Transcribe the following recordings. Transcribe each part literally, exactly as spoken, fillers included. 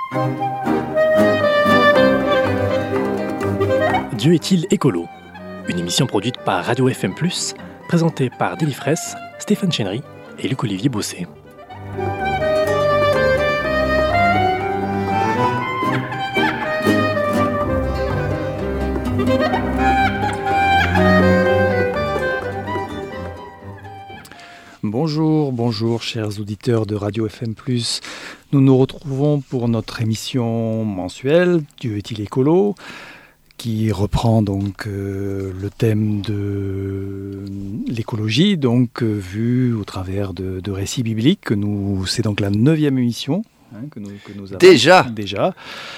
Dieu est-il écolo ? Une émission produite par Radio F M plus, présentée par Délie Fraisse, Stéphane Chénery et Luc-Olivier Bossé. Bonjour, bonjour chers auditeurs de Radio F M plus. Nous nous retrouvons pour notre émission mensuelle Dieu est-il écolo, qui reprend donc euh, le thème de l'écologie, donc euh, vu au travers de, de récits bibliques. Que nous, c'est donc la neuvième émission hein, que, nous, que nous avons déjà. déjà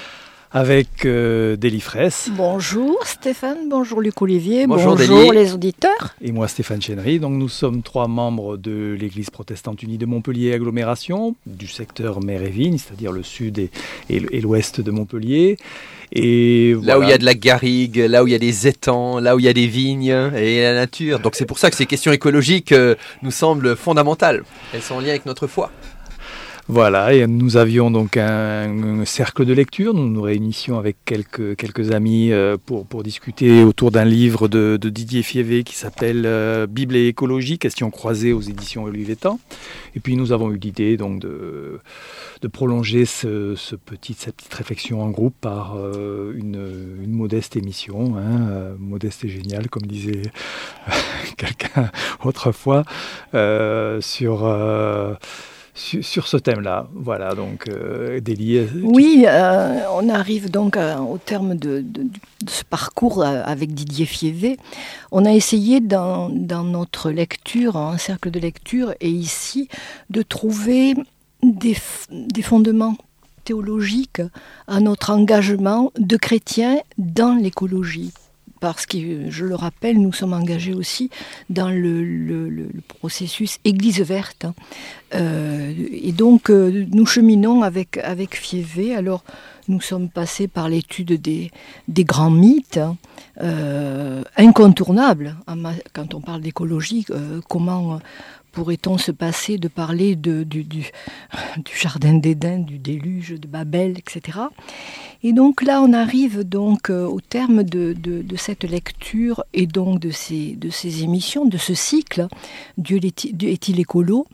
avec euh, Délie Fraisse. Bonjour Stéphane, bonjour Luc-Olivier, bonjour, bonjour les auditeurs. Et moi Stéphane Chénery. Donc nous sommes trois membres de l'Église protestante unie de Montpellier agglomération, du secteur mer et vigne, c'est-à-dire le sud et, et, et l'ouest de Montpellier. Et là voilà. où il y a de la garrigue, là où il y a des étangs, là où il y a des vignes et la nature. Donc c'est pour ça que ces questions écologiques euh, nous semblent fondamentales. Elles sont en lien avec notre foi. Voilà, et nous avions donc un, un cercle de lecture. Nous nous réunissions avec quelques, quelques amis euh, pour, pour discuter autour d'un livre de, de Didier Fievé qui s'appelle euh, Bible et écologie, questions croisées aux éditions Olivetan. Et puis nous avons eu l'idée donc de, de prolonger ce, ce petit, cette petite réflexion en groupe par euh, une, une modeste émission, hein, euh, modeste et géniale, comme disait quelqu'un autrefois, euh, sur... Euh, Sur, sur ce thème-là, voilà, donc euh, Délie. Oui, euh, on arrive donc à, au terme de, de, de ce parcours avec Didier Fievé. On a essayé dans, dans notre lecture, un cercle de lecture, et ici, de trouver des, des fondements théologiques à notre engagement de chrétiens dans l'écologie. Parce que, je le rappelle, nous sommes engagés aussi dans le, le, le processus Église verte. Euh, et donc, euh, nous cheminons avec, avec Fievé. Alors, nous sommes passés par l'étude des, des grands mythes, euh, incontournables. Quand on parle d'écologie, euh, comment pourrait-on se passer de parler de, du, du, du jardin d'Éden, du déluge, de Babel, et cetera. Et donc là, on arrive donc euh, au terme de, de, de cette lecture et donc de ces, de ces émissions, de ce cycle, Dieu est-il écolo.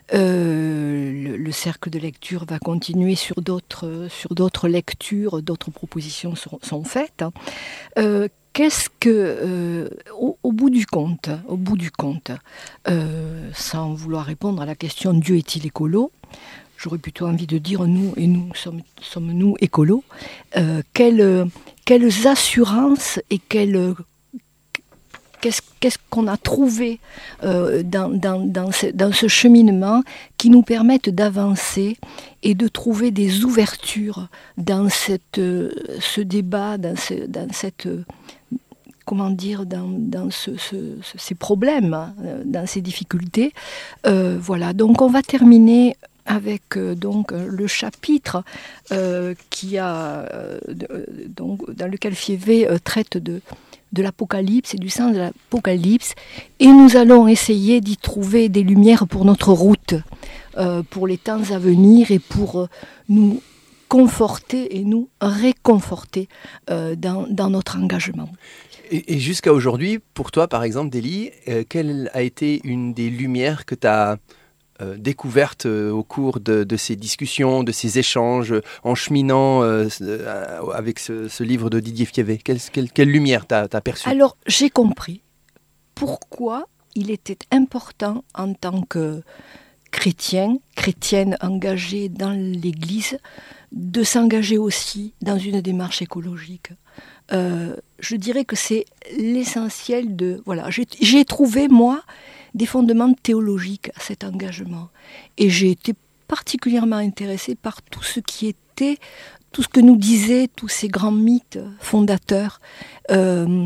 Euh, le, le cercle de lecture va continuer sur d'autres, sur d'autres lectures, d'autres propositions sont, sont faites. Hein. Euh, Qu'est-ce que, euh, au, au bout du compte, au bout du compte, euh, sans vouloir répondre à la question Dieu est-il écolo, j'aurais plutôt envie de dire nous et nous sommes, sommes nous écolos. Euh, quelles, quelles assurances et quelles, qu'est-ce, qu'est-ce qu'on a trouvé euh, dans, dans, dans, ce, dans ce cheminement qui nous permettent d'avancer et de trouver des ouvertures dans cette, ce débat, dans, ce, dans cette comment dire, dans, dans ce, ce, ce, ces problèmes, dans ces difficultés. Euh, voilà, donc on va terminer avec euh, donc le chapitre euh, qui a euh, donc dans lequel Fievé euh, traite de de l'Apocalypse et du sens de l'Apocalypse, et nous allons essayer d'y trouver des lumières pour notre route, euh, pour les temps à venir et pour euh, nous conforter et nous réconforter euh, dans, dans notre engagement. Et, et jusqu'à aujourd'hui, pour toi par exemple, Délie, euh, quelle a été une des lumières que tu as euh, découvertes euh, au cours de, de ces discussions, de ces échanges, en cheminant euh, euh, avec ce, ce livre de Didier Fievé? Quelle, quelle, quelle lumière tu as perçue? Alors, j'ai compris pourquoi il était important en tant que chrétien, chrétienne engagée dans l'Église, de s'engager aussi dans une démarche écologique. Euh, je dirais que c'est l'essentiel de... Voilà, j'ai, j'ai trouvé, moi, des fondements théologiques à cet engagement. Et j'ai été particulièrement intéressée par tout ce qui était, tout ce que nous disaient tous ces grands mythes fondateurs, euh,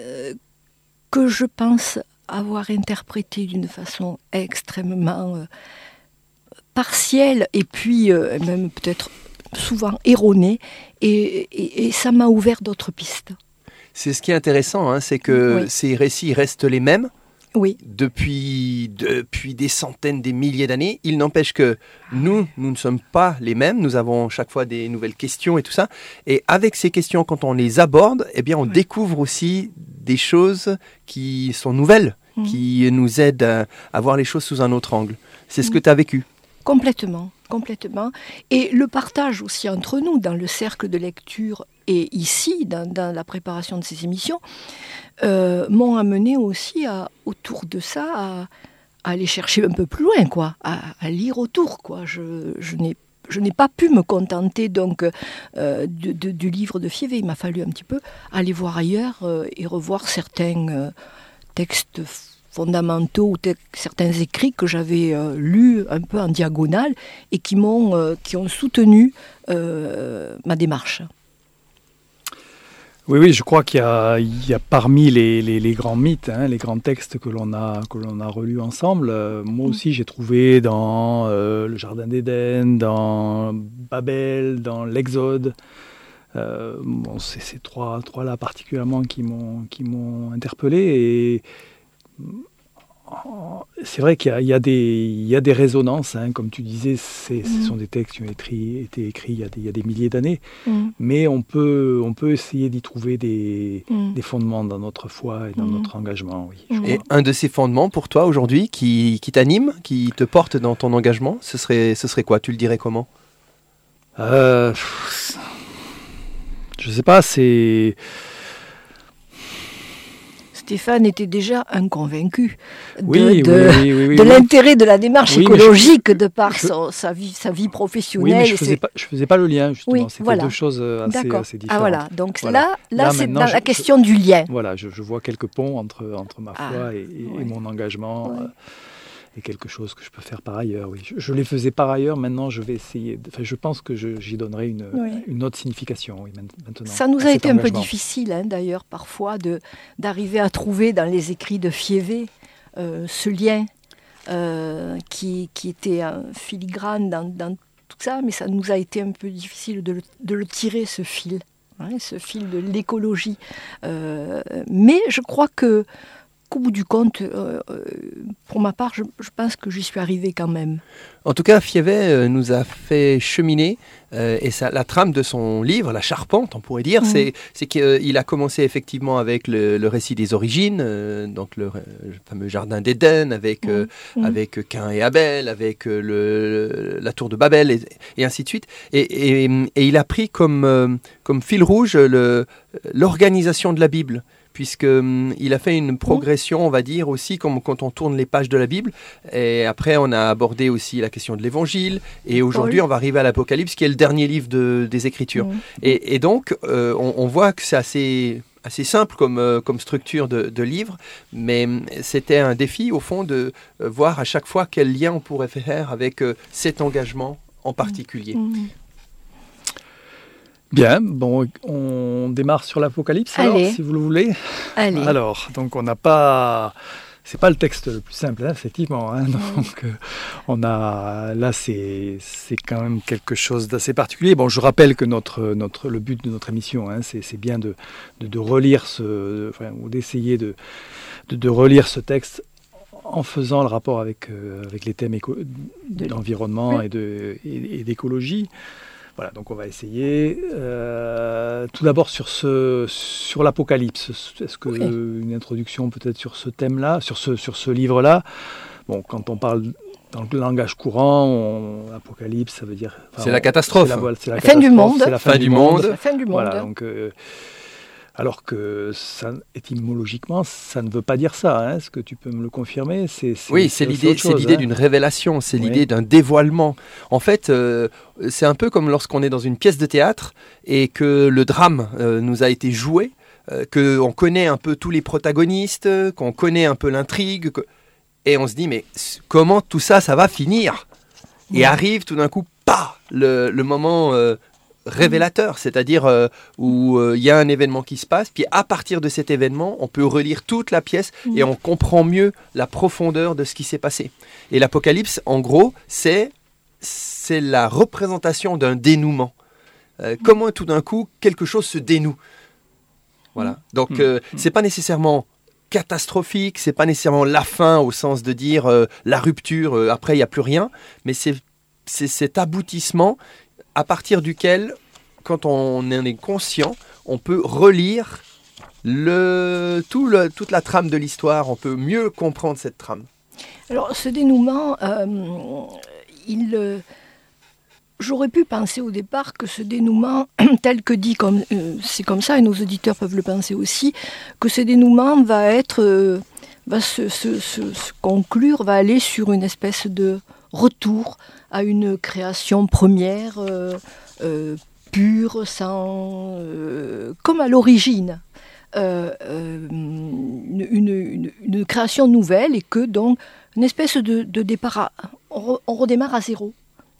que je pense avoir interprété d'une façon extrêmement euh, partielle, et puis euh, même peut-être souvent erronée, et, et, et ça m'a ouvert d'autres pistes. C'est ce qui est intéressant, hein, c'est que oui. ces récits restent les mêmes, Oui. Depuis, depuis des centaines, des milliers d'années. Il n'empêche que nous, nous ne sommes pas les mêmes. Nous avons chaque fois des nouvelles questions et tout ça. Et avec ces questions, quand on les aborde, eh bien, on ouais. découvre aussi des choses qui sont nouvelles, mmh. qui nous aident à, à voir les choses sous un autre angle. C'est ce mmh. que tu as vécu. Complètement, complètement. Et le partage aussi entre nous, dans le cercle de lecture et ici, dans, dans la préparation de ces émissions, euh, m'ont amené aussi, à, autour de ça, à, à aller chercher un peu plus loin, quoi, à, à lire autour, quoi. Je, je n'ai Je n'ai pas pu me contenter donc euh, de, de, du livre de Fievé. Il m'a fallu un petit peu aller voir ailleurs euh, et revoir certains euh, textes fondamentaux ou te- certains écrits que j'avais euh, lus un peu en diagonale et qui m'ont, euh, qui ont soutenu euh, ma démarche. Oui, oui, je crois qu'il y a, il y a parmi les, les, les grands mythes, hein, les grands textes que l'on a, que l'on a relus ensemble. Euh, moi aussi, j'ai trouvé dans euh, le Jardin d'Éden, dans Babel, dans l'Exode. Euh, bon, c'est ces trois, trois-là particulièrement qui m'ont, qui m'ont interpellé. Et c'est vrai qu'il y a, il y a, des, il y a des résonances, hein, comme tu disais, c'est, mmh. ce sont des textes qui ont été, été écrits il y a des, il y a des milliers d'années, mmh. mais on peut, on peut essayer d'y trouver des, mmh. des fondements dans notre foi et dans mmh. notre engagement. Oui. Et un de ces fondements pour toi aujourd'hui qui, qui t'anime, qui te porte dans ton engagement, ce serait, ce serait quoi ? Tu le dirais comment ? euh, Je ne sais pas, c'est... Stéphane était déjà un convaincu de, oui, de, oui, oui, oui, de oui, l'intérêt de la démarche oui, écologique je, de par je, son, sa, vie, sa vie professionnelle. Oui, mais je ne faisais, faisais pas le lien, justement. Oui, C'était voilà. deux choses assez, assez différentes. Ah, voilà. Donc voilà. là, là, là c'est dans je, la question je, du lien. Voilà, je, je vois quelques ponts entre, entre ma foi ah, et, et, ouais. et mon engagement. Ouais. Euh, et quelque chose que je peux faire par ailleurs, oui. Je, je les faisais par ailleurs, maintenant je vais essayer... De, enfin, je pense que je, j'y donnerai une, oui. une autre signification, oui, maintenant. Ça nous a été engagement. un peu difficile, hein, d'ailleurs, parfois, de, d'arriver à trouver dans les écrits de Fievé euh, ce lien euh, qui, qui était un filigrane dans, dans tout ça, mais ça nous a été un peu difficile de le, de le tirer, ce fil, hein, ce fil de l'écologie. Euh, mais je crois que qu'au bout du compte, euh, pour ma part, je, je pense que j'y suis arrivée quand même. En tout cas, Fievé euh, nous a fait cheminer, euh, et ça, la trame de son livre, la charpente, on pourrait dire, mmh. c'est, c'est qu'il euh, a commencé effectivement avec le, le récit des origines, euh, donc le, le fameux Jardin d'Éden, avec, euh, mmh. avec Caïn et Abel, avec euh, le, la tour de Babel, et, et ainsi de suite. Et, et, et il a pris comme, euh, comme fil rouge le, l'organisation de la Bible, puisqu'il hum, a fait une progression, on va dire, aussi, comme quand on tourne les pages de la Bible. Et après, on a abordé aussi la question de l'Évangile. Et aujourd'hui, on va arriver à l'Apocalypse, qui est le dernier livre de, des Écritures. Mmh. Et, et donc, euh, on, on voit que c'est assez, assez simple comme, euh, comme structure de, de livre, mais c'était un défi, au fond, de euh, voir à chaque fois quel lien on pourrait faire avec euh, cet engagement en particulier. Mmh. Bien, bon, on démarre sur l'Apocalypse alors, si vous le voulez. Allez. Alors, donc on n'a pas, c'est pas le texte le plus simple, hein, effectivement. Hein, donc, euh, on a, là, c'est, c'est quand même quelque chose d'assez particulier. Bon, je rappelle que notre, notre, le but de notre émission, hein, c'est, c'est bien de, de, de relire ce, enfin, ou d'essayer de, de, de relire ce texte en faisant le rapport avec, euh, avec les thèmes éco- d'environnement oui. et, de, et, et d'écologie. Voilà, donc on va essayer. Euh, tout d'abord sur, ce, sur l'Apocalypse. Est-ce que oui. une introduction peut-être sur ce thème-là, sur ce, sur ce livre-là. Bon, quand on parle dans le langage courant, on, Apocalypse, ça veut dire... Enfin, c'est on, la catastrophe. C'est la, c'est la, la fin du monde. C'est la fin, fin du monde. La fin du monde. Voilà, donc... Euh, alors que ça, étymologiquement, ça ne veut pas dire ça. Hein. Est-ce que tu peux me le confirmer ? c'est, c'est, Oui, c'est, c'est l'idée, chose, c'est l'idée hein. d'une révélation, c'est oui. l'idée d'un dévoilement. En fait, euh, c'est un peu comme lorsqu'on est dans une pièce de théâtre et que le drame euh, nous a été joué, euh, qu'on connaît un peu tous les protagonistes, qu'on connaît un peu l'intrigue, que... et on se dit, mais comment tout ça, ça va finir ? Et oui. arrive tout d'un coup, pas le, le moment... Euh, révélateur, c'est-à-dire euh, où il euh, y a un événement qui se passe, puis à partir de cet événement, on peut relire toute la pièce mmh. et on comprend mieux la profondeur de ce qui s'est passé. Et l'Apocalypse, en gros, c'est, c'est la représentation d'un dénouement. Euh, mmh. Comment tout d'un coup, quelque chose se dénoue. Voilà. Donc, mmh. euh, c'est pas nécessairement catastrophique, c'est pas nécessairement la fin au sens de dire euh, la rupture, euh, après il n'y a plus rien, mais c'est, c'est cet aboutissement à partir duquel, quand on en est conscient, on peut relire le, tout le, toute la trame de l'histoire, on peut mieux comprendre cette trame. Alors ce dénouement, euh, il... Euh... J'aurais pu penser au départ que ce dénouement, tel que dit, comme, euh, c'est comme ça, et nos auditeurs peuvent le penser aussi, que ce dénouement va être, euh, va se, se, se, se conclure, va aller sur une espèce de retour à une création première, euh, euh, pure, sans, euh, comme à l'origine, euh, euh, une, une, une création nouvelle, et que donc une espèce de, de départ, à, on, re, on redémarre à zéro.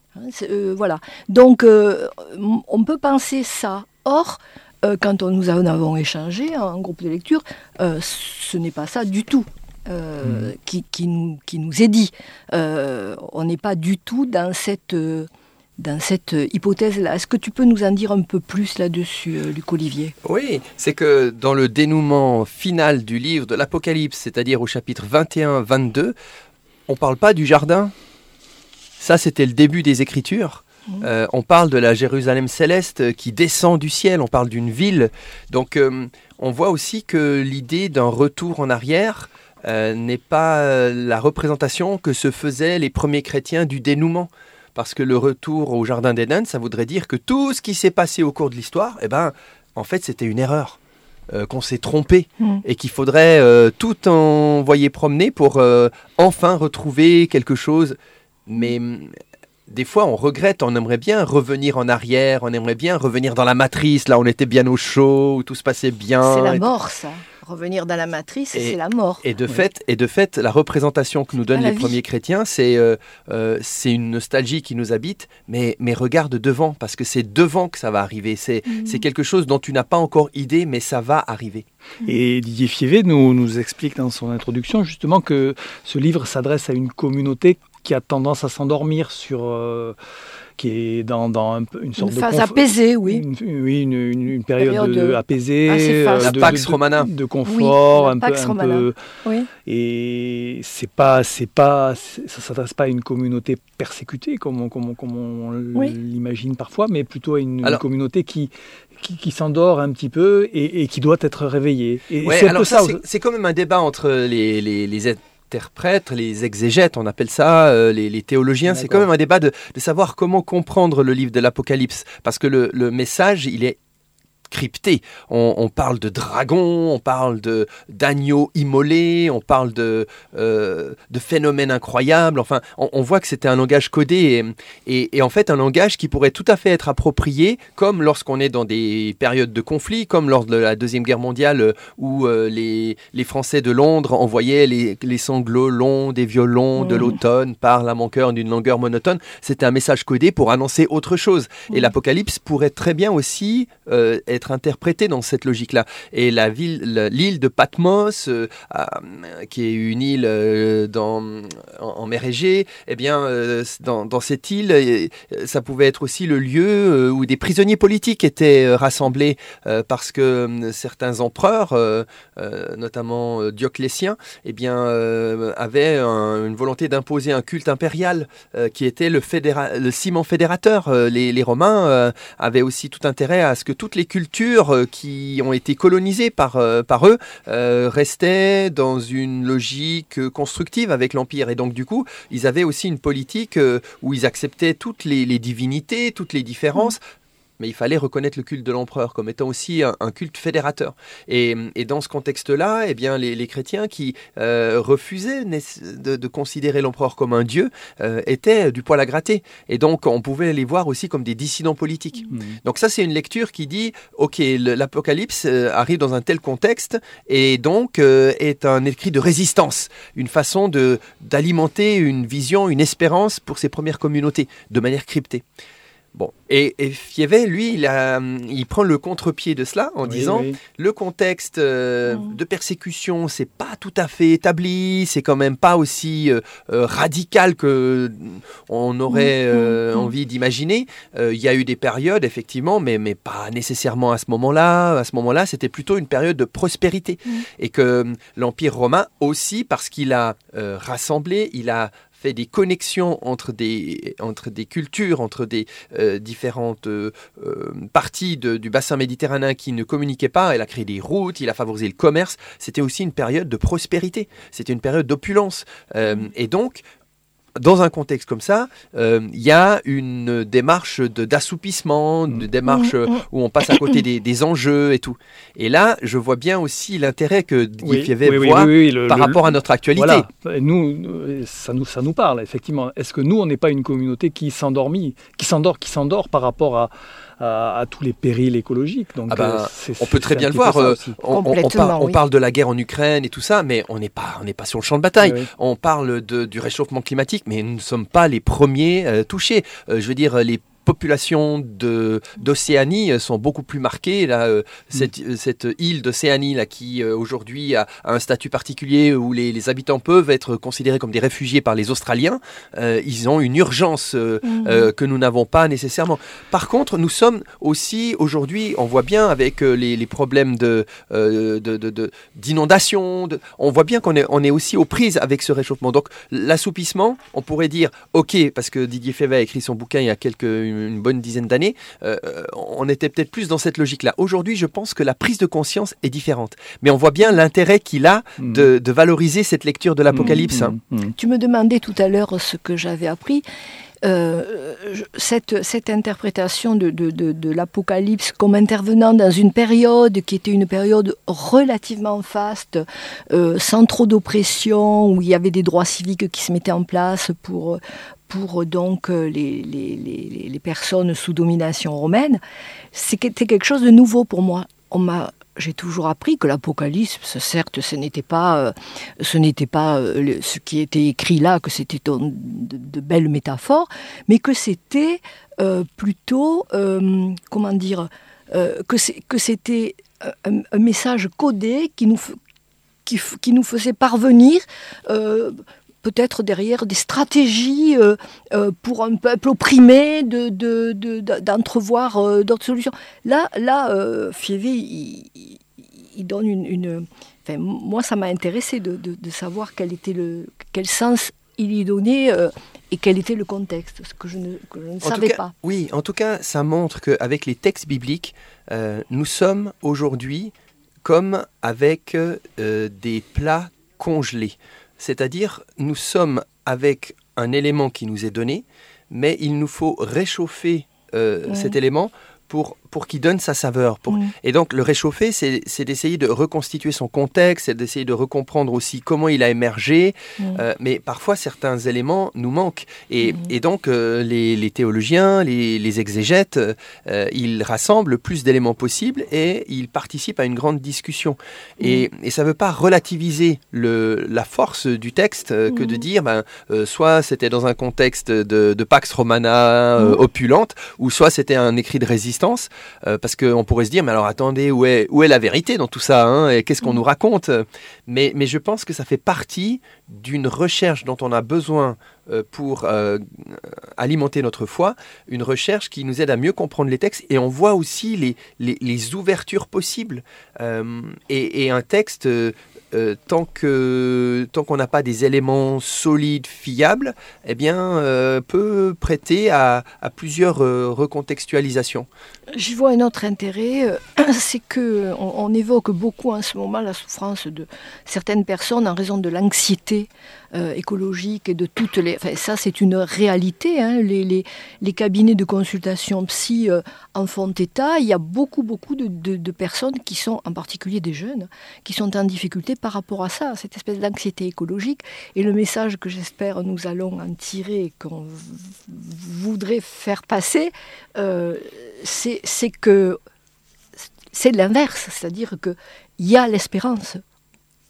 Euh, voilà. Donc, euh, on peut penser ça. Or, euh, quand on, nous en avons échangé en groupe de lecture, euh, ce n'est pas ça du tout euh, mmh. qui, qui, nous, qui nous est dit. Euh, on n'est pas du tout dans cette, euh, dans cette hypothèse-là. Est-ce que tu peux nous en dire un peu plus là-dessus, euh, Luc Olivier ? Oui, c'est que dans le dénouement final du livre de l'Apocalypse, c'est-à-dire au chapitre vingt et un vingt-deux, on ne parle pas du jardin. Ça, c'était le début des Écritures. Euh, on parle de la Jérusalem céleste qui descend du ciel, on parle d'une ville. Donc, euh, on voit aussi que l'idée d'un retour en arrière euh, n'est pas euh, la représentation que se faisaient les premiers chrétiens du dénouement. Parce que le retour au Jardin d'Éden, ça voudrait dire que tout ce qui s'est passé au cours de l'histoire, eh ben, en fait, c'était une erreur. Euh, qu'on s'est trompé mmh. et qu'il faudrait euh, tout envoyer promener pour euh, enfin retrouver quelque chose. Mais des fois, on regrette, on aimerait bien revenir en arrière, on aimerait bien revenir dans la matrice, là on était bien au chaud, où tout se passait bien. C'est la mort, ça. Revenir dans la matrice, et, c'est la mort. Et de, oui. fait, et de fait, la représentation que nous donnent les vie. premiers chrétiens, c'est, euh, euh, c'est une nostalgie qui nous habite, mais, mais regarde devant, parce que c'est devant que ça va arriver. C'est, mmh. c'est quelque chose dont tu n'as pas encore idée, mais ça va arriver. Et Didier Fievé nous, nous explique dans son introduction justement que ce livre s'adresse à une communauté qui a tendance à s'endormir sur... Euh, qui est dans, dans un, une sorte une de... phase conf... apaisée, oui. Une, oui, une, une, une période, période de, de... apaisée, euh, la de, Pax de, Romana. De, de confort, oui, un, peu, un peu... Oui. Et c'est pas, c'est pas, c'est, ça ne s'adresse pas à une communauté persécutée, comme on, comme on, comme on oui. l'imagine parfois, mais plutôt à une, alors, une communauté qui... Qui, qui s'endort un petit peu et, et qui doit être réveillée. Et ouais, c'est, alors ça, ça, c'est, c'est quand même un débat entre les, les, les interprètes, les exégètes, on appelle ça, euh, les, les théologiens. D'accord. C'est quand même un débat de, de savoir comment comprendre le livre de l'Apocalypse. Parce que le, le message, il est crypté. On, on parle de dragons, on parle de, d'agneaux immolés, on parle de, euh, de phénomènes incroyables. Enfin, on, on voit que c'était un langage codé et, et, et en fait un langage qui pourrait tout à fait être approprié comme lorsqu'on est dans des périodes de conflit, comme lors de la Deuxième Guerre mondiale où euh, les, les Français de Londres envoyaient les, les sanglots longs des violons mmh. de l'automne par la manqueur d'une longueur monotone. C'était un message codé pour annoncer autre chose. Mmh. Et l'Apocalypse pourrait très bien aussi euh, être être interprété dans cette logique-là. Et la ville, la, l'île de Patmos, euh, euh, qui est une île euh, dans, en, en mer Égée, eh bien, euh, dans, dans cette île, euh, ça pouvait être aussi le lieu euh, où des prisonniers politiques étaient euh, rassemblés euh, parce que euh, certains empereurs, euh, euh, notamment euh, Dioclétien, eh bien, euh, avaient un, une volonté d'imposer un culte impérial euh, qui était le, fédéra- le ciment fédérateur. Euh, les, les Romains euh, avaient aussi tout intérêt à ce que toutes les cultures qui ont été colonisées par, euh, par eux euh, restaient dans une logique constructive avec l'Empire. Et donc, du coup, ils avaient aussi une politique euh, où ils acceptaient toutes les, les divinités, toutes les différences. Mais il fallait reconnaître le culte de l'empereur comme étant aussi un, un culte fédérateur. Et, et dans ce contexte-là, eh bien, les, les chrétiens qui euh, refusaient de, de considérer l'empereur comme un dieu euh, étaient du poil à gratter. Et donc, on pouvait les voir aussi comme des dissidents politiques. Mmh. Donc ça, c'est une lecture qui dit, OK, le, l'Apocalypse euh, arrive dans un tel contexte et donc euh, est un écrit de résistance, une façon de, d'alimenter une vision, une espérance pour ces premières communautés, de manière cryptée. Bon, et, et Fievet, lui, il, a, il prend le contre-pied de cela en oui, disant oui. le contexte euh, mmh. de persécution, c'est pas tout à fait établi, c'est quand même pas aussi euh, euh, radical que on aurait euh, mmh. envie d'imaginer. Euh, il y a eu des périodes, effectivement, mais, mais pas nécessairement à ce moment-là. À ce moment-là, c'était plutôt une période de prospérité. Mmh. Et que euh, l'Empire romain aussi, parce qu'il a euh, rassemblé, il a fait des connexions entre des, entre des cultures, entre des euh, différentes euh, parties de, du bassin méditerranéen qui ne communiquaient pas. Il a créé des routes, il a favorisé le commerce. C'était aussi une période de prospérité, c'était une période d'opulence. Euh, et donc, dans un contexte comme ça, il euh, y a une démarche de, d'assoupissement, une démarche mmh, mmh. où on passe à côté des, des enjeux et tout. Et là, je vois bien aussi l'intérêt que Didier Fievet oui, oui, voit oui, oui, le, par le, rapport à notre actualité. Voilà. Nous, ça nous, ça nous parle, effectivement. Est-ce que nous, on n'est pas une communauté qui s'endormit, qui s'endort, qui s'endort par rapport à, à, à tous les périls écologiques. Donc, ah ben, euh, c'est, on peut très bien le voir. Euh, on, on, on, par, oui. on parle de la guerre en Ukraine et tout ça, mais on n'est pas, on n'est pas sur le champ de bataille. Oui, oui. On parle de, du réchauffement climatique, mais nous ne sommes pas les premiers euh, touchés. Euh, je veux dire, les populations de, d'Océanie sont beaucoup plus marquées. Là, euh, mmh. cette, cette île d'Océanie là, qui euh, aujourd'hui a, a un statut particulier où les, les habitants peuvent être considérés comme des réfugiés par les Australiens, euh, ils ont une urgence euh, mmh. euh, que nous n'avons pas nécessairement. Par contre, nous sommes aussi aujourd'hui, on voit bien avec euh, les, les problèmes de, euh, de, de, de, d'inondation, de, on voit bien qu'on est, on est aussi aux prises avec ce réchauffement. Donc l'assoupissement, on pourrait dire, ok, parce que Didier Fievet a écrit son bouquin il y a quelques une bonne dizaine d'années, euh, on était peut-être plus dans cette logique-là. Aujourd'hui, je pense que la prise de conscience est différente. Mais on voit bien l'intérêt qu'il a mmh. de, de valoriser cette lecture de l'Apocalypse. Mmh. Hein. Mmh. Tu me demandais tout à l'heure ce que j'avais appris. Euh, cette, cette interprétation de, de, de, de l'Apocalypse comme intervenant dans une période qui était une période relativement faste, euh, sans trop d'oppression, où il y avait des droits civiques qui se mettaient en place pour, pour donc les, les, les, les personnes sous domination romaine, c'était quelque chose de nouveau pour moi. On m'a J'ai toujours appris que l'Apocalypse, certes, ce n'était pas, euh, ce n'était pas euh, ce qui était écrit là, que c'était de, de belles métaphores, mais que c'était euh, plutôt, euh, comment dire, euh, que, c'est, que c'était un, un message codé qui nous, qui, qui nous faisait parvenir euh, peut-être derrière des stratégies euh, euh, pour un peuple opprimé de, de, de, d'entrevoir euh, d'autres solutions. Là, là euh, Fievet, il, il, il donne une... une enfin, moi, ça m'a intéressé de, de, de savoir quel, était le, quel sens il y donnait euh, et quel était le contexte, ce que je ne, que je ne savais cas, pas. Oui, en tout cas, ça montre qu'avec les textes bibliques, euh, nous sommes aujourd'hui comme avec euh, des plats congelés. C'est-à-dire, nous sommes avec un élément qui nous est donné, mais il nous faut réchauffer euh, mmh. cet élément pour, pour qu'il donne sa saveur. Pour... Mmh. Et donc, le réchauffer, c'est, c'est d'essayer de reconstituer son contexte, c'est d'essayer de recomprendre aussi comment il a émergé. Mmh. Euh, mais parfois, certains éléments nous manquent. Et, mmh. et donc, euh, les, les théologiens, les, les exégètes, euh, ils rassemblent le plus d'éléments possibles et ils participent à une grande discussion. Mmh. Et, et ça ne veut pas relativiser le, la force du texte euh, que mmh. de dire, ben, euh, soit c'était dans un contexte de, de Pax Romana euh, mmh. opulente, ou soit c'était un écrit de résistance. Euh, parce qu'on pourrait se dire, mais alors attendez, où est, où est la vérité dans tout ça hein, et qu'est-ce qu'on mmh. nous raconte mais, mais je pense que ça fait partie d'une recherche dont on a besoin euh, pour euh, alimenter notre foi, une recherche qui nous aide à mieux comprendre les textes et on voit aussi les, les, les ouvertures possibles. Euh, et, et un texte... Euh, Euh, tant, que, tant qu'on n'a pas des éléments solides, fiables, eh bien, euh, peut prêter à, à plusieurs euh, recontextualisations. Je vois un autre intérêt, euh, c'est qu'on on évoque beaucoup en ce moment la souffrance de certaines personnes en raison de l'anxiété euh, écologique et de toutes les... Enfin, ça, c'est une réalité. Hein, les, les, les cabinets de consultation psy euh, en font état. Il y a beaucoup, beaucoup de, de, de personnes qui sont, en particulier des jeunes, qui sont en difficulté par rapport à ça, cette espèce d'anxiété écologique. Et le message que j'espère nous allons en tirer, qu'on v- voudrait faire passer, euh, c'est, c'est que c'est l'inverse, c'est-à-dire qu'il y a l'espérance.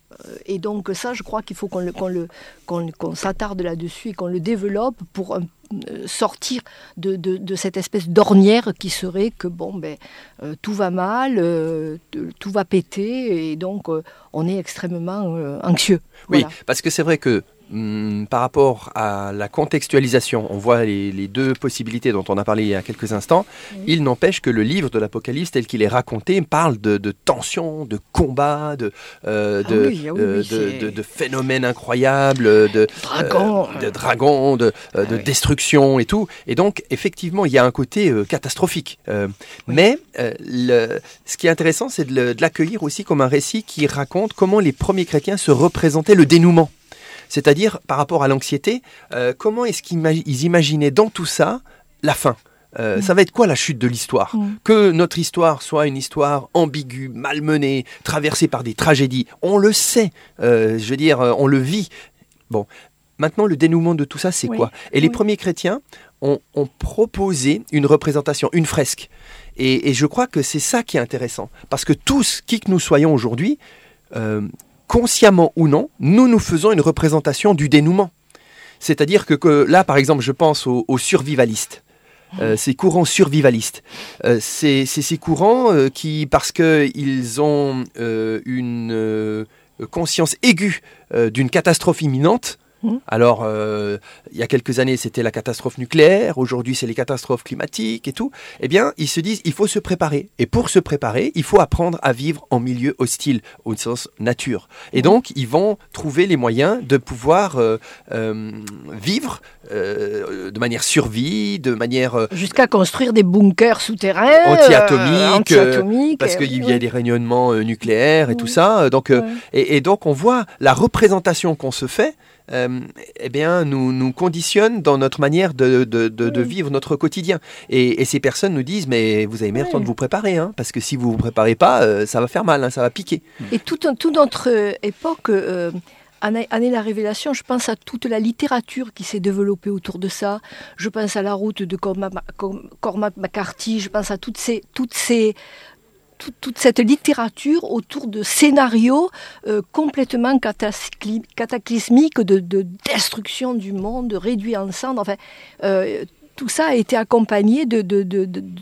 et donc ça, je crois qu'il faut qu'on, le, qu'on, le, qu'on, qu'on s'attarde là-dessus et qu'on le développe pour un, euh, sortir de, de, de cette espèce d'ornière qui serait que bon, ben, euh, tout va mal, euh, tout va péter, et donc euh, on est extrêmement euh, anxieux. Oui, voilà. Parce que c'est vrai que hum, par rapport à la contextualisation, on voit les, les deux possibilités dont on a parlé il y a quelques instants. Oui. Il n'empêche que le livre de l'Apocalypse, tel qu'il est raconté, parle de, de tensions, de combats, de, euh, ah de, oui, oui, euh, oui, de, de, de phénomènes incroyables, de dragons, euh, de, dragons, de, euh, de oui. destruction et tout. Et donc, effectivement, il y a un côté euh, catastrophique. Euh, oui. Mais euh, le, ce qui est intéressant, c'est de, le, de l'accueillir aussi comme un récit qui raconte comment les premiers chrétiens se représentaient le dénouement. C'est-à-dire, par rapport à l'anxiété, euh, comment est-ce qu'ils ima- ils imaginaient dans tout ça la fin ? Euh, mmh. Ça va être quoi la chute de l'histoire ? mmh. Que notre histoire soit une histoire ambiguë, malmenée, traversée par des tragédies, on le sait, euh, je veux dire, on le vit. Bon, maintenant, le dénouement de tout ça, c'est oui. quoi ? Et les oui. premiers chrétiens ont, ont proposé une représentation, une fresque. Et, et je crois que c'est ça qui est intéressant. Parce que tous, qui que nous soyons aujourd'hui, euh, consciemment ou non, nous nous faisons une représentation du dénouement. C'est-à-dire que, que là, par exemple, je pense aux, aux survivalistes, euh, ces courants survivalistes. Euh, c'est, c'est ces courants euh, qui, parce qu'ils ont euh, une euh, conscience aiguë euh, d'une catastrophe imminente, alors, euh, il y a quelques années, c'était la catastrophe nucléaire. Aujourd'hui, c'est les catastrophes climatiques et tout. Eh bien, ils se disent, il faut se préparer. Et pour se préparer, il faut apprendre à vivre en milieu hostile, au sens nature. Et donc, ils vont trouver les moyens de pouvoir euh, euh, vivre euh, de manière survie, de manière... Euh, Jusqu'à construire des bunkers souterrains. Anti-atomiques. Euh, anti-atomiques parce qu'il euh, y a des rayonnements euh, nucléaires et oui. tout ça. Donc, euh, oui. et, et donc, on voit la représentation qu'on se fait. Euh, eh bien, nous, nous conditionne dans notre manière de, de, de, oui. de vivre notre quotidien. Et, et ces personnes nous disent, mais vous avez meilleur oui. temps de vous préparer, hein, parce que si vous ne vous préparez pas, euh, ça va faire mal, hein, ça va piquer. Et toute, toute notre époque, euh, année, année de la Révélation, je pense à toute la littérature qui s'est développée autour de ça. Je pense à la route de Cormac, Cormac McCarthy, je pense à toutes ces... Toutes ces Toute, toute cette littérature autour de scénarios euh, complètement catacly- cataclysmiques de, de destruction du monde, réduit en cendres. Enfin, euh, tout ça a été accompagné de... de, de, de, de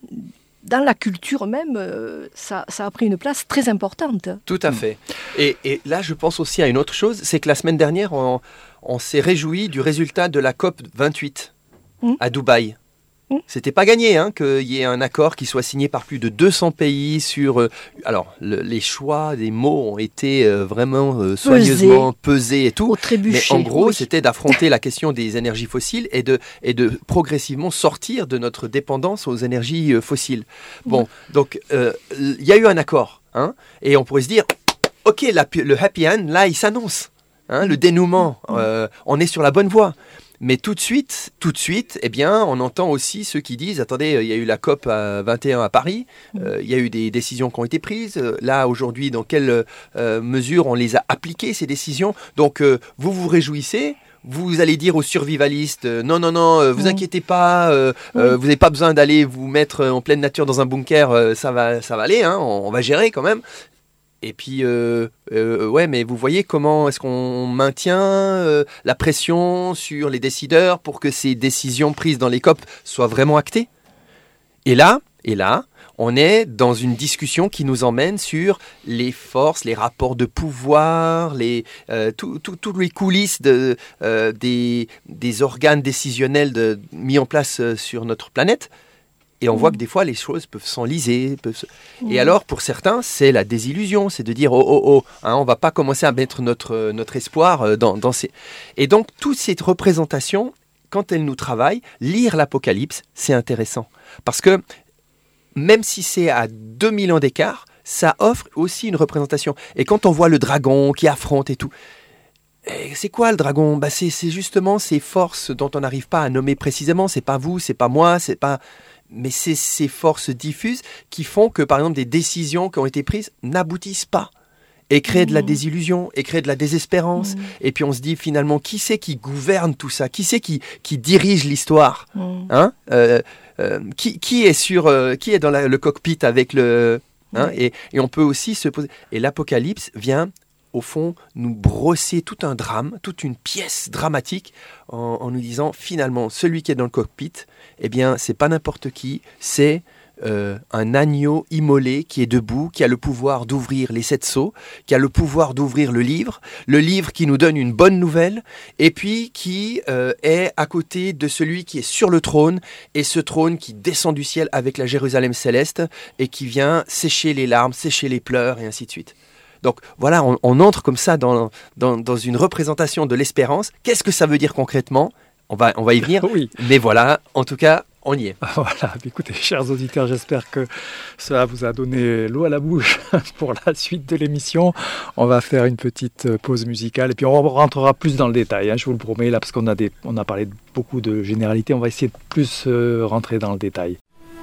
dans la culture même, euh, ça, ça a pris une place très importante. Tout à fait. Et, et là, je pense aussi à une autre chose, c'est que la semaine dernière, on, on s'est réjoui du résultat de la COP vingt-huit mmh. à Dubaï. C'était pas gagné hein, qu'il y ait un accord qui soit signé par plus de deux cents pays sur... Euh, alors, le, les choix des mots ont été euh, vraiment euh, soigneusement pesés et tout. Mais en gros, oui. c'était d'affronter la question des énergies fossiles et de, et de progressivement sortir de notre dépendance aux énergies euh, fossiles. Bon, oui. donc, il euh, y a eu un accord. Hein, et on pourrait se dire, OK, la, le happy end, là, il s'annonce. Hein, le dénouement, euh, on est sur la bonne voie. Mais tout de suite, tout de suite, eh bien, on entend aussi ceux qui disent, attendez, il y a eu la COP vingt et un à Paris, euh, il y a eu des décisions qui ont été prises. Là, aujourd'hui, dans quelle euh, mesure on les a appliquées, ces décisions ? Donc, euh, vous vous réjouissez. Vous allez dire aux survivalistes, euh, non, non, non, euh, vous oui. inquiétez pas, euh, oui. euh, vous n'avez pas besoin d'aller vous mettre en pleine nature dans un bunker, euh, ça va, ça va aller, hein, on, on va gérer quand même. Et puis, euh, euh, ouais, mais vous voyez comment est-ce qu'on maintient euh, la pression sur les décideurs pour que ces décisions prises dans les COP soient vraiment actées ? Et là, et là, on est dans une discussion qui nous emmène sur les forces, les rapports de pouvoir, les, euh, tout, tout, toutes les coulisses de, euh, des, des organes décisionnels de, mis en place euh, sur notre planète. Et on mmh. voit que des fois, les choses peuvent s'enliser. Peuvent se... mmh. Et alors, pour certains, c'est la désillusion. C'est de dire, oh, oh, oh, hein, on ne va pas commencer à mettre notre, notre espoir dans, dans ces... Et donc, toute cette représentation, quand elle nous travaille, lire l'Apocalypse, c'est intéressant. Parce que, même si c'est à deux mille ans d'écart, ça offre aussi une représentation. Et quand on voit le dragon qui affronte et tout... Et c'est quoi le dragon ? Bah, c'est, c'est justement ces forces dont on n'arrive pas à nommer précisément. C'est pas vous, c'est pas moi, c'est pas... Mais c'est ces forces diffuses qui font que, par exemple, des décisions qui ont été prises n'aboutissent pas et créent mmh. de la désillusion et créent de la désespérance. Mmh. Et puis on se dit finalement, qui c'est qui gouverne tout ça ? Qui c'est qui, qui dirige l'histoire ? mmh. hein euh, euh, qui, qui, est sur, euh, qui est dans la, le cockpit avec le... Hein mmh. et, et on peut aussi se poser... Et l'Apocalypse vient au fond, nous brosser tout un drame, toute une pièce dramatique, en, en nous disant, finalement, celui qui est dans le cockpit, eh bien, c'est pas n'importe qui, c'est euh, un agneau immolé qui est debout, qui a le pouvoir d'ouvrir les sept sceaux, qui a le pouvoir d'ouvrir le livre, le livre qui nous donne une bonne nouvelle, et puis qui euh, est à côté de celui qui est sur le trône, et ce trône qui descend du ciel avec la Jérusalem céleste, et qui vient sécher les larmes, sécher les pleurs, et ainsi de suite. Donc voilà, on, on entre comme ça dans, dans, dans une représentation de l'espérance. Qu'est-ce que ça veut dire concrètement ? on va, on va y venir, oui. Mais voilà, en tout cas, on y est. Voilà, écoutez, chers auditeurs, j'espère que cela vous a donné l'eau à la bouche pour la suite de l'émission. On va faire une petite pause musicale et puis on rentrera plus dans le détail, hein, je vous le promets, là, parce qu'on a, des, on a parlé de beaucoup de généralités, on va essayer de plus euh, rentrer dans le détail.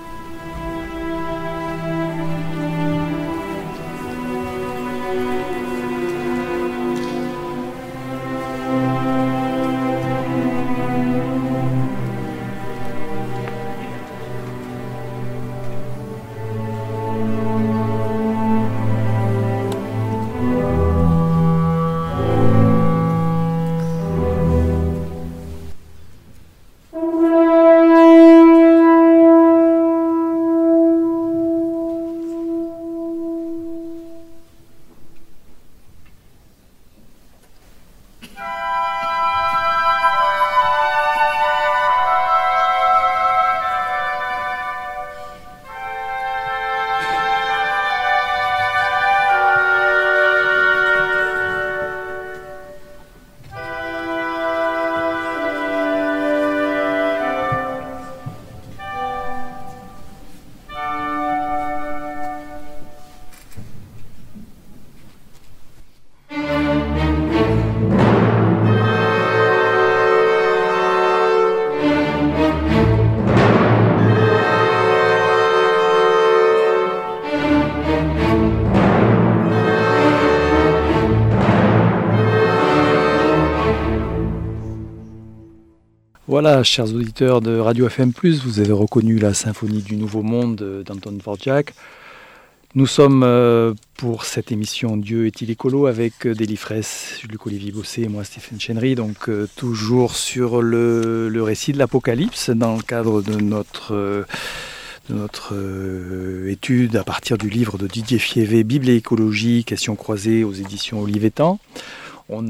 Voilà, chers auditeurs de Radio F M plus, vous avez reconnu la symphonie du Nouveau Monde d'Anton Dvorak. Nous sommes euh, pour cette émission Dieu est-il écolo avec euh, Délie Fraisse, Luc-Olivier Bossé et moi Stéphane Chenry, donc euh, toujours sur le, le récit de l'Apocalypse dans le cadre de notre, euh, de notre euh, étude à partir du livre de Didier Fievé, Bible et écologie, questions croisées aux éditions Olivetan. On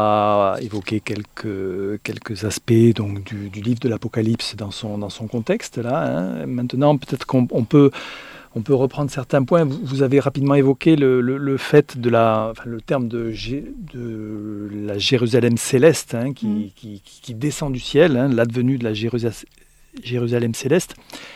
a évoqué quelques, quelques aspects donc, du, du livre de l'Apocalypse dans son, dans son contexte. Là, hein. Maintenant, peut-être qu'on on peut, on peut reprendre certains points. Vous, vous avez rapidement évoqué le, le, le fait de la, enfin, le terme de, de la Jérusalem céleste hein, qui, mmh. qui, qui descend du ciel, hein, l'advenue de la Jérusalem, Jérusalem céleste.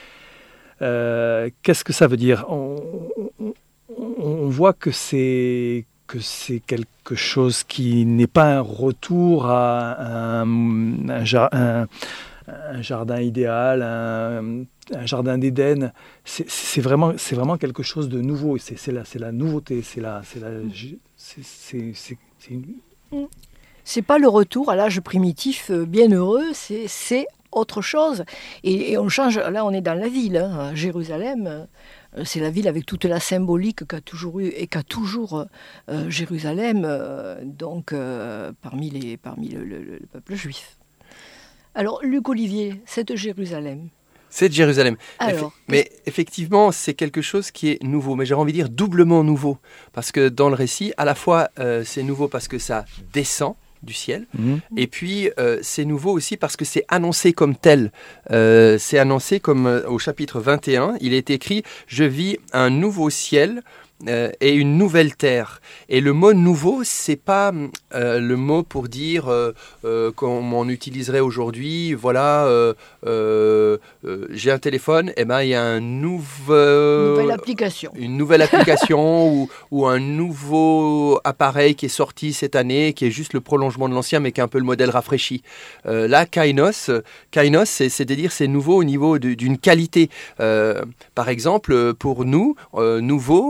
Euh, qu'est-ce que ça veut dire ? on, on, on voit que c'est... que c'est quelque chose qui n'est pas un retour à un, un, un, un jardin idéal, un, un jardin d'Éden. C'est, c'est, vraiment, c'est vraiment quelque chose de nouveau. C'est, c'est, la, c'est la nouveauté. C'est, la, c'est, la, c'est, c'est, c'est, c'est, une... c'est pas le retour à l'âge primitif bienheureux, c'est, c'est autre chose. Et, et on change. Là, on est dans la ville, hein, Jérusalem. C'est la ville avec toute la symbolique qu'a toujours eu et qu'a toujours euh, Jérusalem, euh, donc euh, parmi, les, parmi le, le, le peuple juif. Alors, Luc Olivier, cette Jérusalem. Cette Jérusalem. Alors, mais effectivement, c'est quelque chose qui est nouveau, mais j'ai envie de dire doublement nouveau. Parce que dans le récit, à la fois, euh, c'est nouveau parce que ça descend du ciel. Mmh. Et puis, euh, c'est nouveau aussi parce que c'est annoncé comme tel. Euh, c'est annoncé comme euh, au chapitre vingt et un, il est écrit « Je vis un nouveau ciel euh, et une nouvelle terre ». Et le mot « nouveau », c'est pas euh, le mot pour dire, euh, euh, comme on utiliserait aujourd'hui, voilà, euh, euh, euh, j'ai un téléphone, et ben il y a un nouveau, une nouvelle application, une nouvelle application ou, ou un nouveau appareil qui est sorti cette année, qui est juste le prolongement de l'ancien, mais qui est un peu le modèle rafraîchi. Euh, là, kainos, kainos, c'est, c'est de dire c'est nouveau au niveau de, d'une qualité. Euh, par exemple, pour nous, euh, nouveau, euh,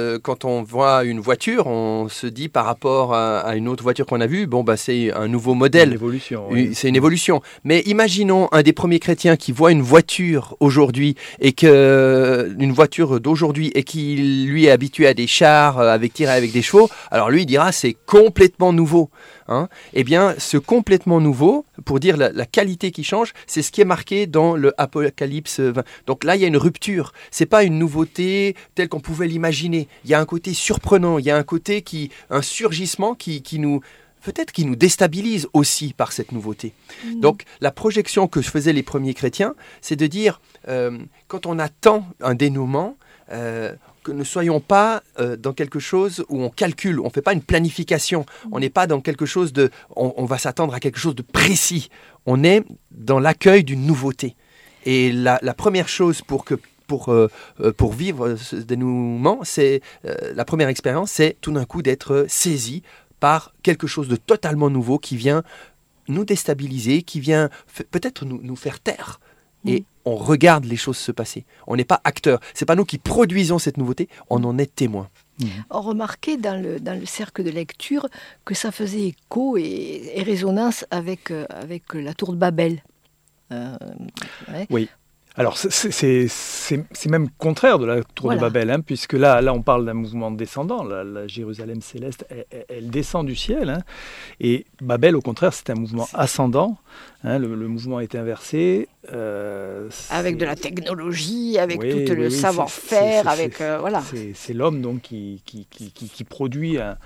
euh, quand on voit une voiture, on se dit par rapport à, à une autre voiture qu'on a vue, bon, bah, c'est un nouveau modèle. Une évolution. Oui. C'est une évolution. Mais imaginons un des premiers chrétiens qui voit une voiture aujourd'hui, et que, une voiture d'aujourd'hui, et qui lui est habitué à des chars avec tirés avec des chevaux. Alors lui, il dira c'est complètement nouveau. Hein. Eh bien, ce complètement nouveau, pour dire la, la qualité qui change, c'est ce qui est marqué dans le Apocalypse vingt. Donc là, il y a une rupture. C'est pas une nouveauté telle qu'on pouvait l'imaginer. Il y a un côté surprenant, il y a un côté qui, un surgissement qui, qui nous, peut-être qui nous déstabilise aussi par cette nouveauté. Mmh. Donc la projection que faisaient les premiers chrétiens, c'est de dire, euh, quand on attend un dénouement, euh, que ne soyons pas euh, dans quelque chose où on calcule, on ne fait pas une planification, on n'est pas dans quelque chose de... On, on va s'attendre à quelque chose de précis. On est dans l'accueil d'une nouveauté. Et la, la première chose pour, que, pour, euh, pour vivre ce dénouement, c'est, euh, la première expérience, c'est tout d'un coup d'être saisi par quelque chose de totalement nouveau qui vient nous déstabiliser, qui vient f- peut-être nous, nous faire taire. Et mmh. on regarde les choses se passer. On n'est pas acteur. Ce n'est pas nous qui produisons cette nouveauté, on en est témoin. Mmh. On remarquait dans le, dans le cercle de lecture que ça faisait écho et, et résonance avec, euh, avec la tour de Babel. Euh, ouais. Oui. Alors, c'est, c'est, c'est, c'est même contraire de la tour voilà. de Babel, hein, puisque là, là, on parle d'un mouvement descendant. La, la Jérusalem céleste, elle, elle descend du ciel. Hein, et Babel, au contraire, c'est un mouvement ascendant. Hein, le, le mouvement est inversé. Euh, avec de la technologie, avec oui, tout oui, le oui, savoir-faire. c'est, c'est, avec c'est, euh, voilà. c'est, c'est l'homme donc, qui, qui, qui, qui, qui produit un...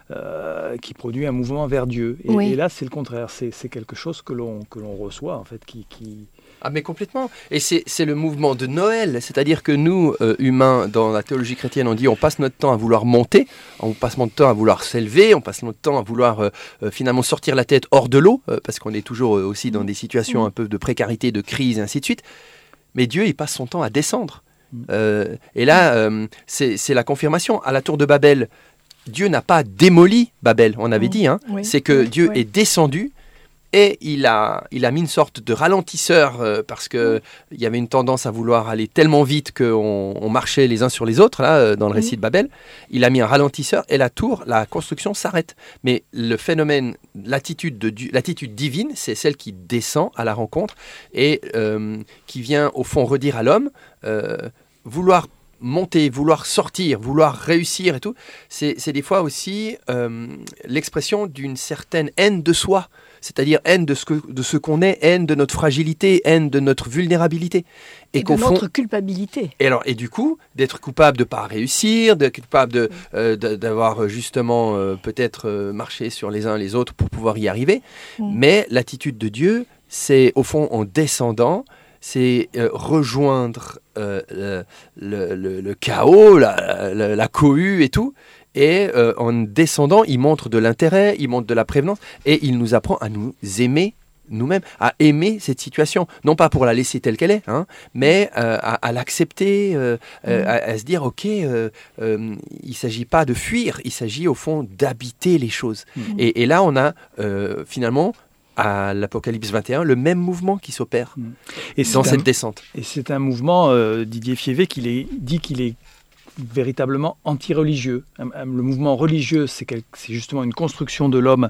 Euh, qui produit un mouvement vers Dieu. Et, oui. et là, c'est le contraire. C'est, c'est quelque chose que l'on, que l'on reçoit, en fait, qui... qui... Ah mais complètement. Et c'est, c'est le mouvement de Noël. C'est-à-dire que nous, euh, humains, dans la théologie chrétienne, on dit on passe notre temps à vouloir monter, on passe notre temps à vouloir s'élever, on passe notre temps à vouloir euh, euh, finalement sortir la tête hors de l'eau, euh, parce qu'on est toujours euh, aussi dans des situations un peu de précarité, de crise, et ainsi de suite. Mais Dieu, il passe son temps à descendre. Euh, et là, euh, c'est, c'est la confirmation. À la tour de Babel, Dieu n'a pas démoli Babel, on avait dit. Hein. Oui. C'est que Dieu oui. est descendu. Et il a, il a mis une sorte de ralentisseur euh, parce qu'il mmh. y avait une tendance à vouloir aller tellement vite qu'on on marchait les uns sur les autres, là, euh, dans le récit mmh. de Babel. Il a mis un ralentisseur et la tour, la construction s'arrête. Mais le phénomène, l'attitude, de, l'attitude divine, c'est celle qui descend à la rencontre et euh, qui vient au fond redire à l'homme, euh, vouloir monter, vouloir sortir, vouloir réussir et tout, c'est, c'est des fois aussi euh, l'expression d'une certaine haine de soi. C'est-à-dire haine de ce, que, de ce qu'on est, haine de notre fragilité, haine de notre vulnérabilité. Et, et de notre fond, culpabilité. Et, alors, et du coup, d'être coupable de ne pas réussir, d'être coupable de, euh, de, d'avoir justement euh, peut-être euh, marché sur les uns les autres pour pouvoir y arriver. Mm. Mais l'attitude de Dieu, c'est au fond en descendant, c'est euh, rejoindre euh, le, le, le, le chaos, la, la, la cohue et tout. Et euh, en descendant, il montre de l'intérêt, il montre de la prévenance, et il nous apprend à nous aimer nous-mêmes, à aimer cette situation, non pas pour la laisser telle qu'elle est, hein, mais euh, à, à l'accepter, euh, mmh. euh, à, à se dire, ok, euh, euh, il ne s'agit pas de fuir, il s'agit au fond d'habiter les choses. Mmh. Et, et là, on a euh, finalement, à l'Apocalypse vingt et un, le même mouvement qui s'opère mmh. et dans cette un, descente. Et c'est un mouvement, euh, Didier Fievé, qui est, dit qu'il est véritablement anti-religieux. Le mouvement religieux, c'est, quelque, c'est justement une construction de l'homme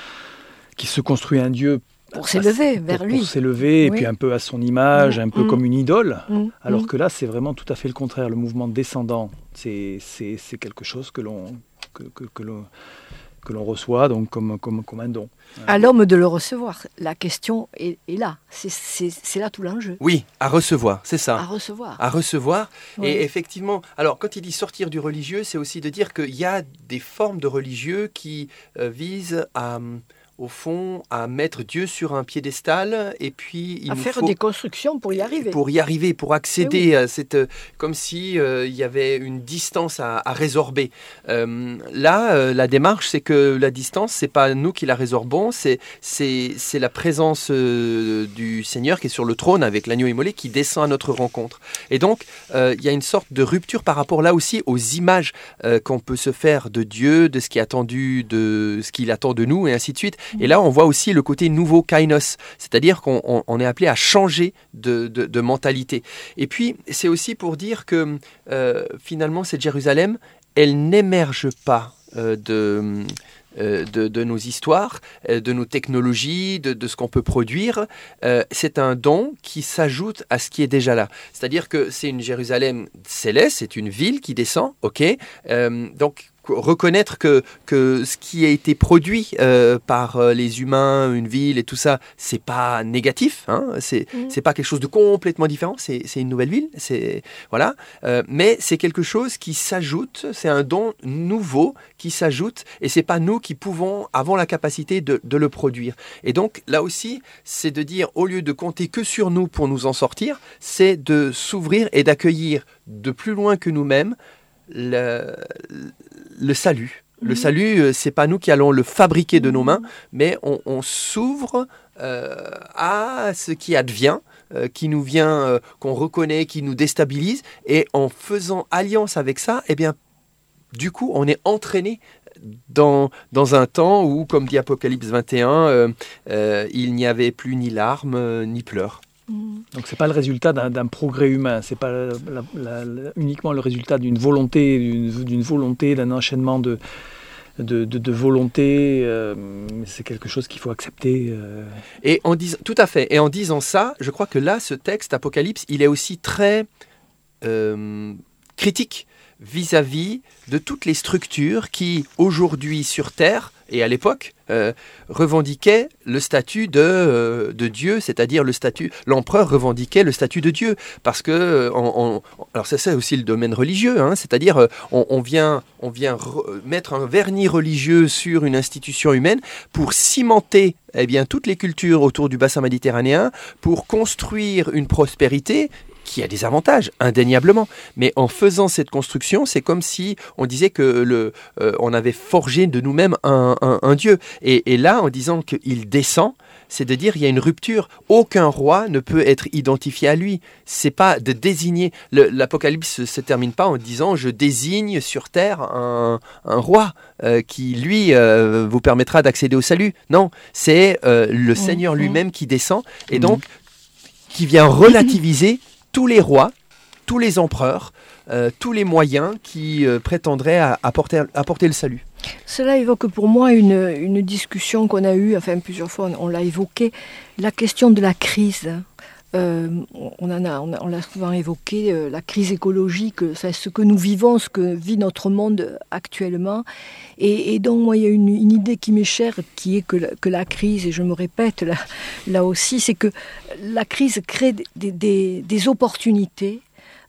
qui se construit un Dieu pour s'élever pour, vers lui. Pour s'élever, oui. Et puis un peu à son image, mmh. un peu mmh. comme une idole. Mmh. Alors mmh. que là, c'est vraiment tout à fait le contraire. Le mouvement descendant, c'est, c'est, c'est quelque chose que l'on, que, que, que l'on, que l'on reçoit donc comme, comme, comme un don. À l'homme de le recevoir. La question est, est là. C'est, c'est, c'est là tout l'enjeu. Oui, à recevoir, c'est ça. À recevoir. À recevoir. Oui. Et effectivement, alors quand il dit sortir du religieux, c'est aussi de dire qu'il y a des formes de religieux qui euh, visent à... au fond, à mettre Dieu sur un piédestal et puis il à nous faire faut, des constructions pour y arriver. Pour y arriver, pour accéder oui. à cette, comme si euh, il y avait une distance à, à résorber. Euh, là, euh, la démarche, c'est que la distance, c'est pas nous qui la résorbons, c'est c'est c'est la présence euh, du Seigneur qui est sur le trône avec l'agneau immolé qui descend à notre rencontre. Et donc, euh, il y a une sorte de rupture par rapport là aussi aux images euh, qu'on peut se faire de Dieu, de ce qui est attendu, de ce qu'il attend de nous et ainsi de suite. Et là, on voit aussi le côté nouveau kainos, c'est-à-dire qu'on on, on est appelé à changer de, de, de mentalité. Et puis, c'est aussi pour dire que euh, finalement, cette Jérusalem, elle n'émerge pas euh, de... De, de nos histoires, de nos technologies, de, de ce qu'on peut produire. Euh, c'est un don qui s'ajoute à ce qui est déjà là. C'est-à-dire que c'est une Jérusalem céleste, c'est une ville qui descend, ok. Euh, donc reconnaître que, que ce qui a été produit euh, par euh, les humains, une ville et tout ça, c'est pas négatif, hein, c'est, mmh. c'est pas quelque chose de complètement différent, c'est, c'est une nouvelle ville, c'est, voilà, euh, mais c'est quelque chose qui s'ajoute, c'est un don nouveau qui s'ajoute, et c'est pas nous qui pouvons, avons la capacité de, de le produire. Et donc là aussi, c'est de dire, au lieu de compter que sur nous pour nous en sortir, c'est de s'ouvrir et d'accueillir de plus loin que nous-mêmes le, le salut. Le mmh. salut, c'est pas nous qui allons le fabriquer de nos mains, mais on, on s'ouvre euh, à ce qui advient, euh, qui nous vient, euh, qu'on reconnaît, qui nous déstabilise, et en faisant alliance avec ça, eh bien, du coup, on est entraîné dans, dans un temps où, comme dit Apocalypse vingt et un, euh, euh, il n'y avait plus ni larmes, euh, ni pleurs. Donc c'est pas le résultat d'un, d'un progrès humain, c'est pas la, la, la, la, uniquement le résultat d'une volonté, d'une, d'une volonté, d'un enchaînement de, de, de, de volontés, euh, c'est quelque chose qu'il faut accepter. Euh. Et en disant, tout à fait. Et en disant ça, je crois que là, ce texte Apocalypse, il est aussi très euh, critique vis-à-vis de toutes les structures qui, aujourd'hui sur Terre, et à l'époque, euh, revendiquaient le statut de, euh, de Dieu, c'est-à-dire le statut, l'empereur revendiquait le statut de Dieu, parce que, on, on, alors ça c'est aussi le domaine religieux, hein, c'est-à-dire euh, on, on vient, on vient re- mettre un vernis religieux sur une institution humaine pour cimenter eh bien, toutes les cultures autour du bassin méditerranéen, pour construire une prospérité qui a des avantages, indéniablement. Mais en faisant cette construction, c'est comme si on disait que le, euh, on avait forgé de nous-mêmes un, un, un Dieu. Et, et là, en disant qu'il descend, c'est de dire qu'il y a une rupture. Aucun roi ne peut être identifié à lui. C'est pas de désigner. Le, l'Apocalypse ne se termine pas en disant « je désigne sur terre un, un roi euh, qui, lui, euh, vous permettra d'accéder au salut ». Non, c'est euh, le mmh, Seigneur lui-même mmh. qui descend et mmh. donc qui vient relativiser tous les rois, tous les empereurs, euh, tous les moyens qui euh, prétendraient à, à porter, à porter le salut. Cela évoque pour moi une, une discussion qu'on a eue, enfin plusieurs fois on, on l'a évoqué, la question de la crise. Euh, on, en a, on, a, on l'a souvent évoqué, euh, la crise écologique, enfin, ce que nous vivons, ce que vit notre monde actuellement. Et, et donc, moi, il y a une, une idée qui m'est chère, qui est que la, que la crise, et je me répète là, là aussi, c'est que la crise crée des, des, des opportunités.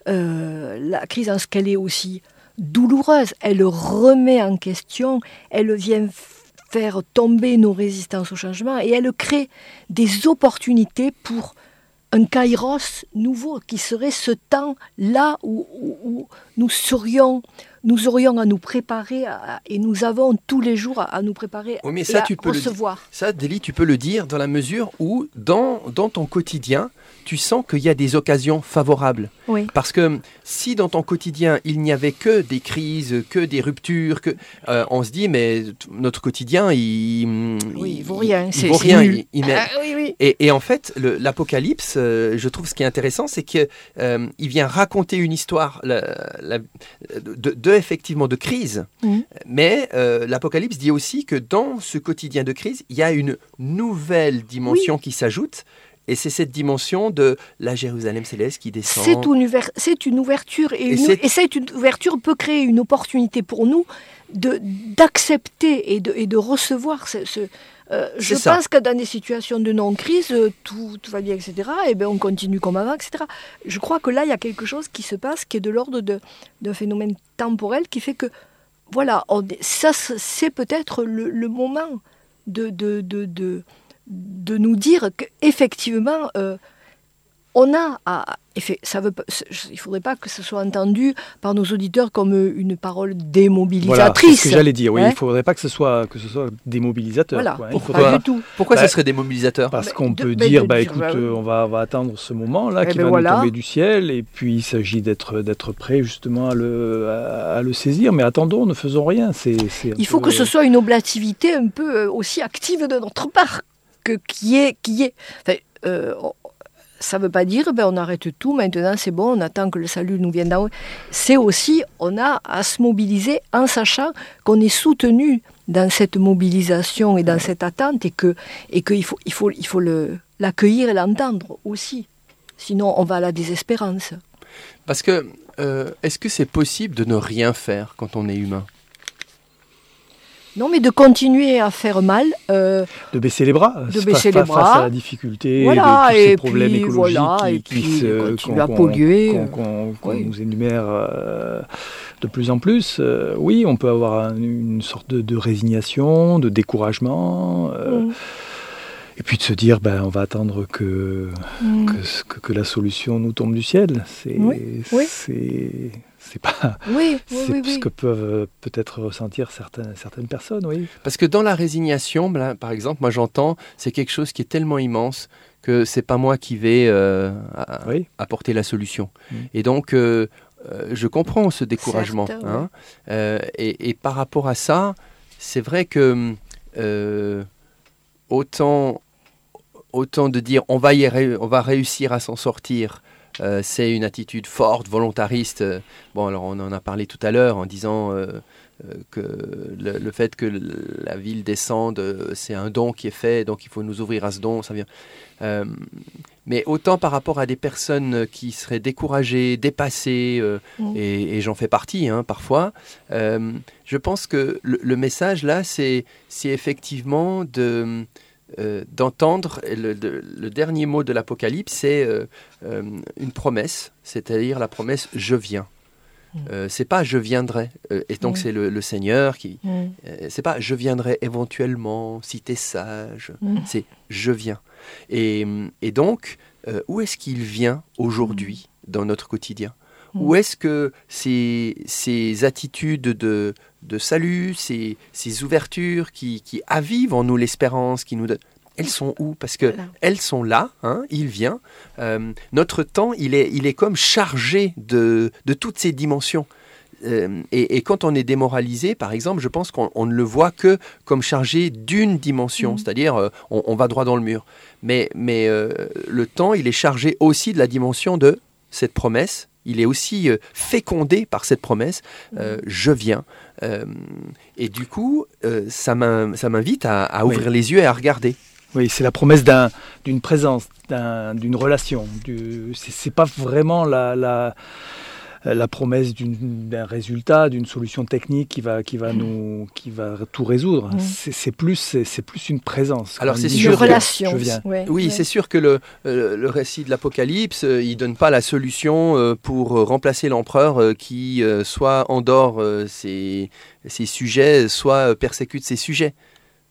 Euh, la crise, en ce qu'elle est aussi douloureuse, elle remet en question, elle vient faire tomber nos résistances au changement, et elle crée des opportunités pour un kairos nouveau, qui serait ce temps là où, où, où nous serions, nous aurions à nous préparer, à, et nous avons tous les jours à, à nous préparer oui, mais ça, et à tu peux recevoir. Le, ça, Délie, tu peux le dire dans la mesure où, dans, dans ton quotidien, tu sens qu'il y a des occasions favorables. Oui. Parce que si dans ton quotidien, il n'y avait que des crises, que des ruptures, que, euh, on se dit, mais notre quotidien, il... Oui, il vaut rien. Il, c'est, il vaut c'est rien. nul. Il, il met... ah, oui, oui. Et, et en fait, le, l'Apocalypse, euh, je trouve ce qui est intéressant, c'est qu'il euh, vient raconter une histoire la, la, de, de, effectivement, de crise. Mmh. Mais euh, l'Apocalypse dit aussi que dans ce quotidien de crise, il y a une nouvelle dimension oui. qui s'ajoute. Et c'est cette dimension de la Jérusalem céleste qui descend. C'est une, ouver- c'est une ouverture. Et, et, une, c'est... et cette ouverture peut créer une opportunité pour nous de, d'accepter et de, et de recevoir ce... ce euh, je ça. pense que dans des situations de non-crise, tout, tout va bien, et cetera, et bien on continue comme avant, et cetera. Je crois que là, il y a quelque chose qui se passe qui est de l'ordre de, d'un phénomène temporel qui fait que, voilà, on, ça, c'est peut-être le, le moment de... de, de, de de nous dire qu'effectivement, euh, on a à... Ça veut, il ne faudrait pas que ce soit entendu par nos auditeurs comme une parole démobilisatrice. Voilà, c'est ce que j'allais dire. Oui, hein? Il ne faudrait pas que ce soit, que ce soit démobilisateur. Voilà, quoi, hein. pourquoi, faudra... pas du tout. Pourquoi bah, ça serait démobilisateur? Parce bah, qu'on de, peut bah, dire, de, bah, de, écoute, bah, euh, on, va, on va attendre ce moment-là eh qui ben va voilà. nous tomber du ciel, et puis il s'agit d'être, d'être prêt justement à le, à, à le saisir. Mais attendons, ne faisons rien. C'est, c'est il faut peu... que ce soit une oblativité un peu aussi active de notre part, que, qui est... Qui est enfin, euh, ça ne veut pas dire ben, on arrête tout, maintenant c'est bon, on attend que le salut nous vienne d'en haut. C'est aussi, on a à se mobiliser en sachant qu'on est soutenu dans cette mobilisation et dans cette attente et que et qu'il faut, il faut, il faut le, l'accueillir et l'entendre aussi. Sinon, on va à la désespérance. Parce que, euh, est-ce que c'est possible de ne rien faire quand on est humain ? Non, mais de continuer à faire mal. Euh, de baisser les bras. De baisser fa- les bras. Face à la difficulté, voilà, de tous ces et problèmes puis, écologiques voilà, qui, et puis, qui se, continuer qu'on, à polluer. qu'on, qu'on, qu'on oui. nous énumère euh, de plus en plus. Euh, oui, on peut avoir un, une sorte de, de résignation, de découragement. Euh, mm. Et puis de se dire, ben, on va attendre que, mm. que, que, que la solution nous tombe du ciel. C'est... Oui. Oui. c'est... C'est pas, oui, oui, c'est oui, ce oui. que peuvent peut-être ressentir certaines, certaines personnes, oui. Parce que dans la résignation, là, par exemple, moi j'entends, c'est quelque chose qui est tellement immense que c'est pas moi qui vais euh, à, oui. apporter la solution. Mmh. Et donc, euh, euh, je comprends ce découragement. Certes, hein, oui. euh, et, et par rapport à ça, c'est vrai que euh, autant, autant de dire on va, y ré- on va réussir à s'en sortir. Euh, c'est une attitude forte, volontariste. Bon, alors on en a parlé tout à l'heure en disant euh, euh, que le, le fait que la ville descende, euh, c'est un don qui est fait, donc il faut nous ouvrir à ce don. Ça vient. Euh, mais autant par rapport à des personnes qui seraient découragées, dépassées, euh, mmh. et, et j'en fais partie hein, parfois, euh, je pense que le, le message là, c'est, c'est effectivement de... Euh, d'entendre le, de, le dernier mot de l'Apocalypse, c'est euh, euh, une promesse, c'est-à-dire la promesse « je viens mmh. ». Euh, c'est pas « je viendrai euh, ». Et donc mmh. c'est le, le Seigneur qui... Mmh. Euh, c'est pas « je viendrai éventuellement, si t'es sage mmh. ». C'est « je viens ». Et, et donc, euh, où est-ce qu'il vient aujourd'hui mmh. dans notre quotidien ? mmh. Où est-ce que ces, ces attitudes de... de salut, ces, ces ouvertures qui, qui avivent en nous l'espérance, qui nous donnent, elles sont où ? Parce qu'elles voilà. sont là, hein, il vient. Euh, notre temps, il est, il est comme chargé de, de toutes ces dimensions. Euh, et, et quand on est démoralisé, par exemple, je pense qu'on on ne le voit que comme chargé d'une dimension, mmh. c'est-à-dire euh, on, on va droit dans le mur. Mais, mais euh, le temps, il est chargé aussi de la dimension de cette promesse. Il est aussi euh, fécondé par cette promesse, euh, mmh. je viens. Euh, et du coup, euh, ça, m'in, ça m'invite à, à ouvrir oui. les yeux et à regarder. Oui, c'est la promesse d'un, d'une présence, d'un, d'une relation. Du, c'est, c'est pas vraiment la, la, la promesse d'une, d'un résultat, d'une solution technique qui va, qui va, mmh. nous, qui va tout résoudre. Mmh. C'est, c'est, plus, c'est, c'est plus une présence. Alors c'est sûr une relation. Je viens. Ouais, oui, ouais. c'est sûr que le, euh, le récit de l'Apocalypse, euh, il donne pas la solution euh, pour remplacer l'empereur euh, qui euh, soit endort euh, ses, ses sujets, soit euh, persécute ses sujets. D'accord ?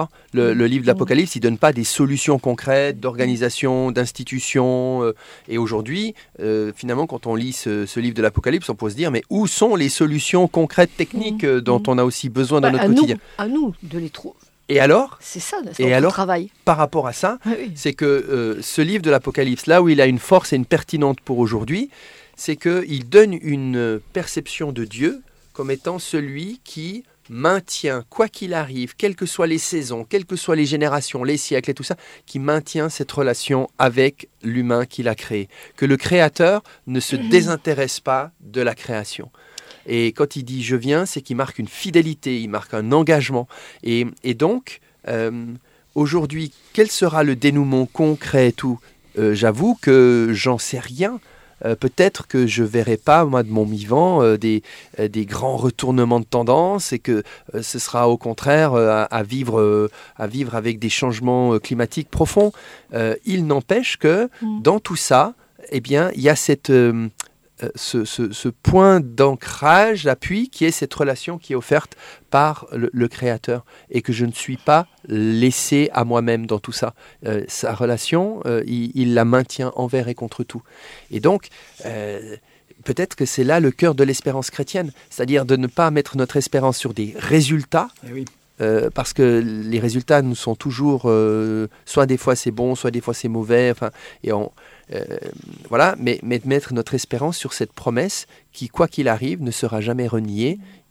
Le, le livre de l'Apocalypse, il ne donne pas des solutions concrètes d'organisation, d'institution. Euh, et aujourd'hui, euh, finalement, quand on lit ce, ce livre de l'Apocalypse, on peut se dire, mais où sont les solutions concrètes, techniques euh, dont on a aussi besoin dans bah, notre à quotidien ? nous, à nous de les trouver. Et alors ? C'est ça, c'est et notre alors, travail. Par rapport à ça, ah, oui. c'est que euh, ce livre de l'Apocalypse, là où il a une force et une pertinente pour aujourd'hui, c'est qu'il donne une perception de Dieu comme étant celui qui... maintient, quoi qu'il arrive, quelles que soient les saisons, quelles que soient les générations, les siècles et tout ça, qui maintient cette relation avec l'humain qu'il a créé. Que le créateur ne se désintéresse pas de la création. Et quand il dit « je viens », c'est qu'il marque une fidélité, il marque un engagement. Et, et donc, euh, aujourd'hui, quel sera le dénouement concret et tout ? euh, J'avoue que j'en sais rien. Euh, peut-être que je ne verrai pas, moi, de mon vivant, euh, des, euh, des grands retournements de tendance et que euh, ce sera au contraire euh, à, à, vivre, euh, à vivre avec des changements euh, climatiques profonds. Euh, il n'empêche que mmh. dans tout ça, eh bien, il y a cette, euh, ce, ce, ce point d'ancrage, d'appui, qui est cette relation qui est offerte par le, le Créateur et que je ne suis pas laissé à moi-même dans tout ça. Euh, sa relation, euh, il, il la maintient envers et contre tout. Et donc, euh, peut-être que c'est là le cœur de l'espérance chrétienne, c'est-à-dire de ne pas mettre notre espérance sur des résultats, eh oui. euh, parce que les résultats nous sont toujours, euh, soit des fois c'est bon, soit des fois c'est mauvais, enfin, et on... Euh, voilà, mais, mais mettre notre espérance sur cette promesse qui, quoi qu'il arrive, ne sera jamais reniée.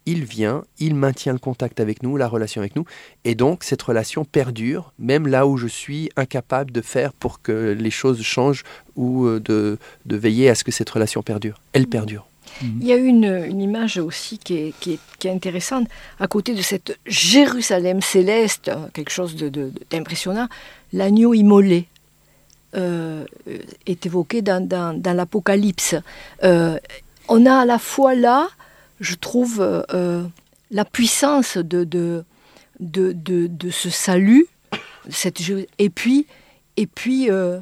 il vient, il maintient le contact avec nous, la relation avec nous, et donc cette relation perdure, même là où je suis incapable de faire pour que les choses changent ou de, de veiller à ce que cette relation perdure. Elle perdure. Il y a une, une image aussi qui est, qui, est, qui est intéressante, à côté de cette Jérusalem céleste, quelque chose de, de, d'impressionnant, l'agneau immolé euh, est évoqué dans, dans, dans l'Apocalypse. Euh, on a à la fois là, je trouve, euh, la puissance de, de, de, de, de ce salut, cette, et puis, et puis euh,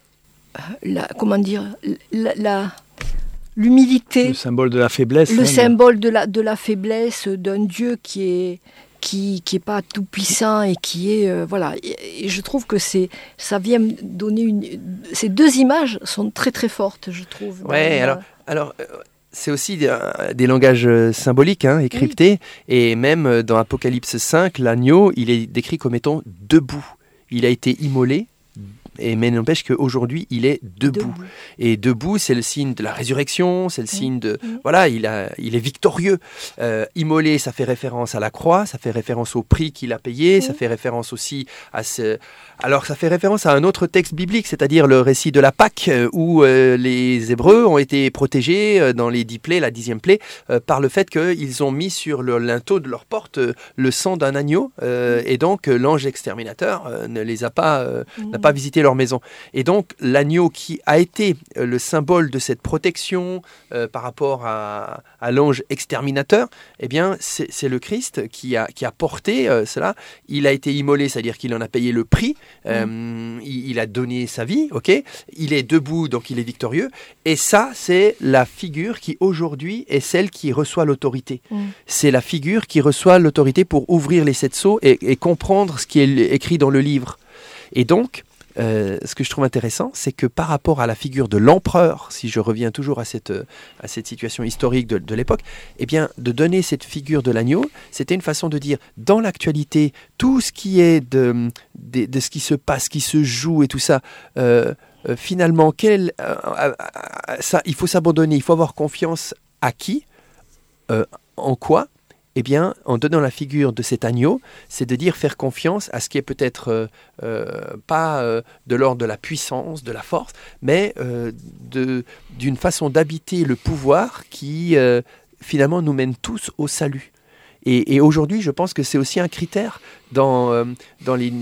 la, comment dire, la, la, l'humilité. Le symbole de la faiblesse. Le hein, symbole de la, de la faiblesse d'un Dieu qui est, qui, qui est pas tout puissant et qui est, euh, voilà. Et, et je trouve que c'est, ça vient me donner une. Ces deux images sont très très fortes, je trouve. Ouais, alors, alors. Euh... C'est aussi des, des langages symboliques, hein, écryptés. Oui. Et même dans Apocalypse cinq, l'agneau, il est décrit comme étant debout. Il a été immolé, et, mais n'empêche qu'aujourd'hui, il est debout. debout. Et debout, c'est le signe de la résurrection, c'est le mmh. signe de... Mmh. Voilà, il, a, il est victorieux. Euh, immolé, ça fait référence à la croix, ça fait référence au prix qu'il a payé, mmh. ça fait référence aussi à ce... Alors, ça fait référence à un autre texte biblique, c'est-à-dire le récit de la Pâque, où euh, les Hébreux ont été protégés euh, dans les dix plaies, la dixième plaie, euh, par le fait qu'ils ont mis sur le linteau de leur porte euh, le sang d'un agneau, euh, et donc euh, l'ange exterminateur euh, ne les a pas, euh, mmh. n'a pas visité leur maison. Et donc, l'agneau qui a été euh, le symbole de cette protection euh, par rapport à, à l'ange exterminateur, eh bien, c'est, c'est le Christ qui a, qui a porté euh, cela. Il a été immolé, c'est-à-dire qu'il en a payé le prix. Euh, mmh. il, il a donné sa vie, ok. Il est debout, donc il est victorieux. Et ça, c'est la figure qui aujourd'hui est celle qui reçoit l'autorité. Mmh. C'est la figure qui reçoit l'autorité pour ouvrir les sept sceaux et, et comprendre ce qui est écrit dans le livre. Et donc, euh, ce que je trouve intéressant, c'est que par rapport à la figure de l'empereur, si je reviens toujours à cette, à cette situation historique de, de l'époque, eh bien, de donner cette figure de l'agneau, c'était une façon de dire, dans l'actualité, tout ce qui est de, de, de ce qui se passe, qui se joue et tout ça, euh, euh, finalement, quel, euh, euh, ça, il faut s'abandonner, il faut avoir confiance à qui, euh, en quoi. Eh bien, en donnant la figure de cet agneau, c'est de dire faire confiance à ce qui est peut-être euh, euh, pas euh, de l'ordre de la puissance, de la force, mais euh, de, d'une façon d'habiter le pouvoir qui, euh, finalement, nous mène tous au salut. Et, et aujourd'hui, je pense que c'est aussi un critère dans, euh, dans les...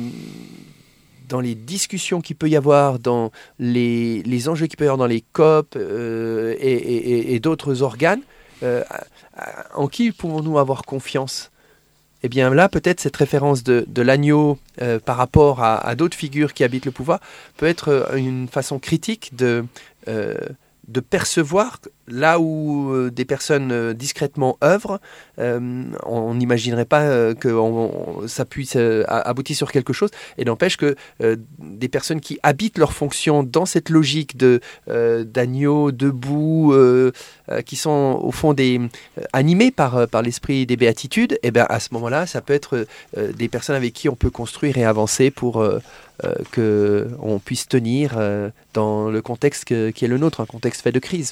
dans les discussions qu'il peut y avoir, dans les, les enjeux qu'il peut y avoir dans les C O P euh, et, et, et d'autres organes, euh, en qui pouvons-nous avoir confiance ? Eh bien là, peut-être cette référence de, de l'agneau euh, par rapport à, à d'autres figures qui habitent le pouvoir peut être une façon critique de, euh, de percevoir là où euh, des personnes euh, discrètement œuvrent, euh, on n'imaginerait pas euh, que on, on, ça puisse euh, aboutir sur quelque chose, et n'empêche que euh, des personnes qui habitent leur fonction dans cette logique de, euh, d'agneau debout, euh, euh, qui sont au fond des, euh, animés par, par l'esprit des béatitudes, et bien à ce moment-là, ça peut être euh, des personnes avec qui on peut construire et avancer pour euh, euh, qu'on puisse tenir euh, dans le contexte que, qui est le nôtre, un contexte fait de crise.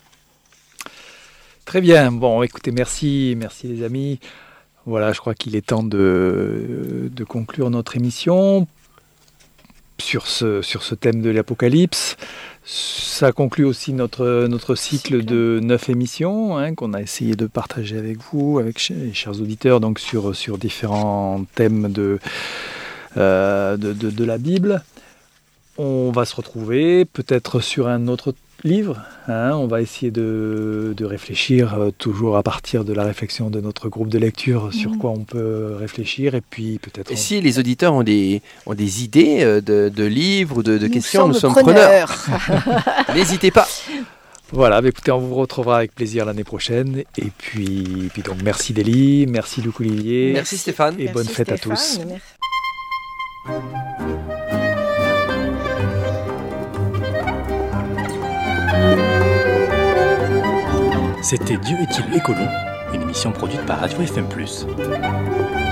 Très bien. Bon, écoutez, merci, merci les amis. Voilà, je crois qu'il est temps de, de conclure notre émission sur ce, sur ce thème de l'Apocalypse. Ça conclut aussi notre, notre cycle de neuf émissions hein, qu'on a essayé de partager avec vous, avec les chers auditeurs, donc sur, sur différents thèmes de, euh, de, de, de la Bible. On va se retrouver peut-être sur un autre livre, hein, on va essayer de, de réfléchir euh, toujours à partir de la réflexion de notre groupe de lecture sur mmh. quoi on peut réfléchir et puis peut-être... Et on... si les auditeurs ont des, ont des idées euh, de, de livres ou de, de nous questions, sommes nous sommes preneurs. preneurs. N'hésitez pas. Voilà, bah écoutez, on vous retrouvera avec plaisir l'année prochaine et puis, puis donc merci Délie, merci Luc Olivier. Merci Stéphane. Et merci bonne fête Stéphane, à tous. Merci. C'était Dieu est-il écolo, une émission produite par Radio F M plus.